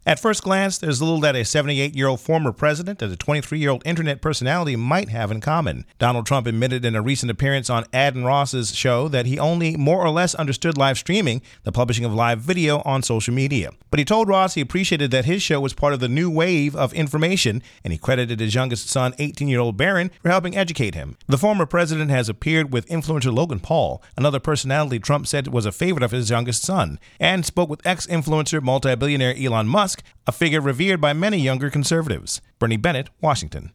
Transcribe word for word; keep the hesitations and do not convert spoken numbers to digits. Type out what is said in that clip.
At first glance, there's little that a seventy-eight-year-old former president and a twenty-three-year-old internet personality might have in common. Donald Trump admitted in a recent appearance on Adin Ross's show that he only more or less understood live streaming, the publishing of live video on social media. But he told Ross he appreciated that his show was part of the new wave of information, and he credited his youngest son, eighteen-year-old Barron, for helping educate him. The former president has appeared with influencer Logan Paul, another personality Trump said was a favorite of his youngest son, and spoke with ex-influencer multi-billionaire Elon Musk, a figure revered by many younger conservatives. Bernie Bennett, Washington.